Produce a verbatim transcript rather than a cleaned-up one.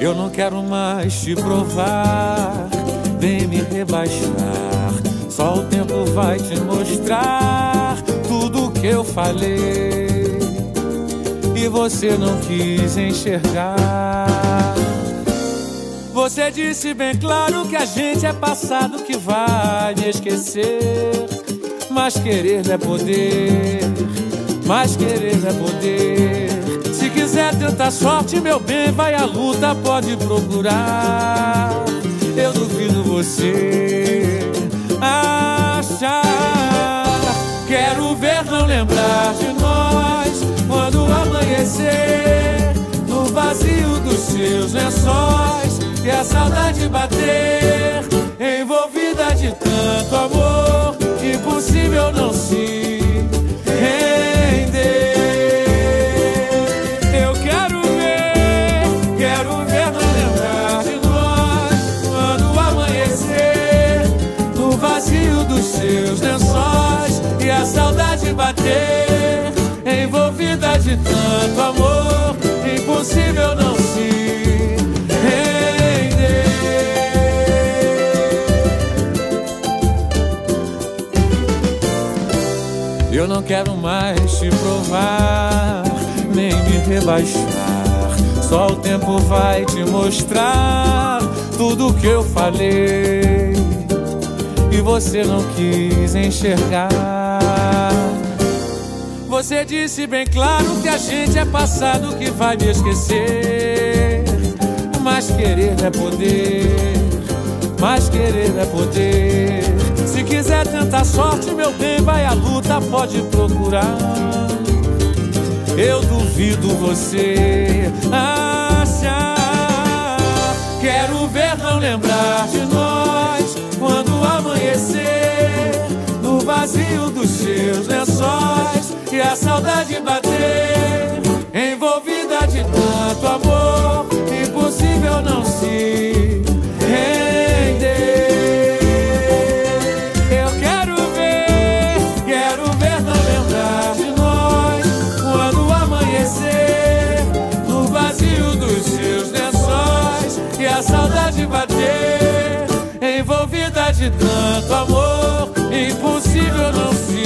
Eu não quero mais te provar, nem me rebaixar. Só o tempo vai te mostrar tudo que eu falei e você não quis enxergar. Você disse bem claro que a gente é passado, que vai me esquecer. Mas querer não é poder, mas querer não é poder. Se quiser tentar sorte, meu bem, vai à luta, pode procurar. Eu duvido você achar. Quero ver não lembrar de nós quando amanhecer, no vazio dos seus lençóis, e a saudade bater, envolvida de tanto amor, impossível não se render. Eu quero ver, quero ver não lembrar de nós quando amanhecer, no vazio dos seus lençóis, e a saudade bater, envolvida de tanto amor, impossível não se render. Eu não quero mais te provar, nem me rebaixar. Só o tempo vai te mostrar tudo que eu falei e você não quis enxergar. Você disse bem claro que a gente é passado, que vai me esquecer. Mas querer não é poder, mas querer não é poder. Se quiser tentar sorte, meu bem, vai à luta, pode procurar. Eu duvido você achar. Quero ver não lembrar de nós quando amanhecer, no vazio dos seus lençóis, e a saudade bater, envolvida de tanto amor, impossível não se render. Eu quero ver, quero ver não lembrar de nós quando amanhecer, no vazio dos seus lençóis, e a saudade bater, envolvida de tanto amor, impossível não se